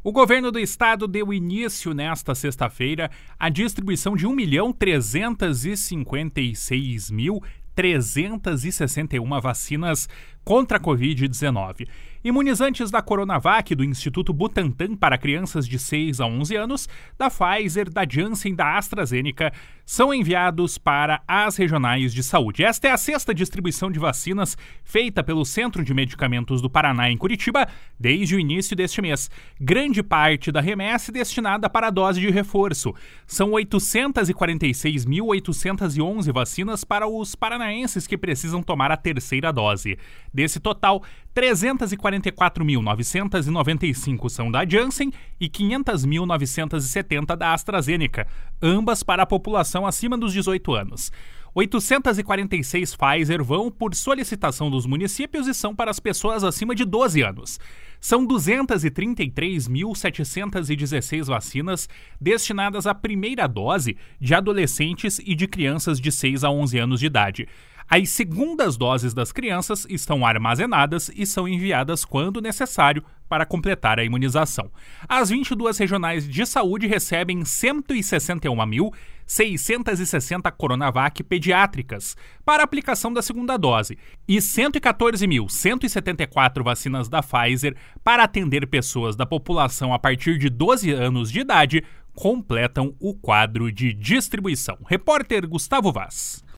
O governo do estado deu início nesta sexta-feira à distribuição de 1.356.361 vacinas contra a Covid-19. Imunizantes da Coronavac, do Instituto Butantan para crianças de 6 a 11 anos, da Pfizer, da Janssen e da AstraZeneca são enviados para as regionais de saúde. Esta é a sexta distribuição de vacinas feita pelo Centro de Medicamentos do Paraná, em Curitiba, desde o início deste mês. Grande parte da remessa é destinada para a dose de reforço. São 846.811 vacinas para os paranaenses que precisam tomar a terceira dose. Desse total, 344.995 são da Janssen e 500.970 da AstraZeneca, ambas para a população acima dos 18 anos. 846 Pfizer vão por solicitação dos municípios e são para as pessoas acima de 12 anos. São 233.716 vacinas destinadas à primeira dose de adolescentes e de crianças de 6 a 11 anos de idade. As segundas doses das crianças estão armazenadas e são enviadas quando necessário para completar a imunização. As 22 regionais de saúde recebem 161.660 Coronavac pediátricas para aplicação da segunda dose e 114.174 vacinas da Pfizer para atender pessoas da população a partir de 12 anos de idade completam o quadro de distribuição. Repórter Gustavo Vaz.